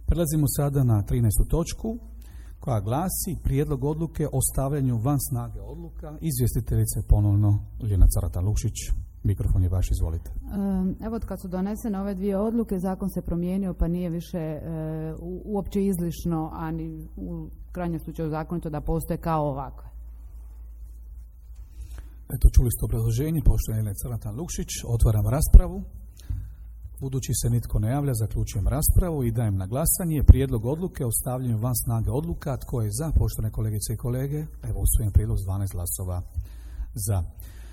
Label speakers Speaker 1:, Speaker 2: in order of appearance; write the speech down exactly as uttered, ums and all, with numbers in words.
Speaker 1: Prelazimo sada na trinaestu točku koja glasi prijedlog odluke o stavljanju van snage odluka. Izvjestiteljica je ponovno Ljiljana Carlota-Lušić. Mikrofon je vaš, izvolite.
Speaker 2: Evo, kad su donesene ove dvije odluke, zakon se promijenio pa nije više e, uopće izlišno, a ni u krajnjem slučaju zakonito da postoje kao ovakve.
Speaker 1: Eto, čuli ste obrazloženje, poštovana Ljiljana Carlota-Lušić. Otvaram raspravu. Budući se nitko ne javlja, zaključujem raspravu i dajem na glasanje prijedlog odluke o stavljanju van snage odluka. Tko je za, poštovane kolegice i kolege? Evo, usvojen prijedlog s dvanaest glasova za.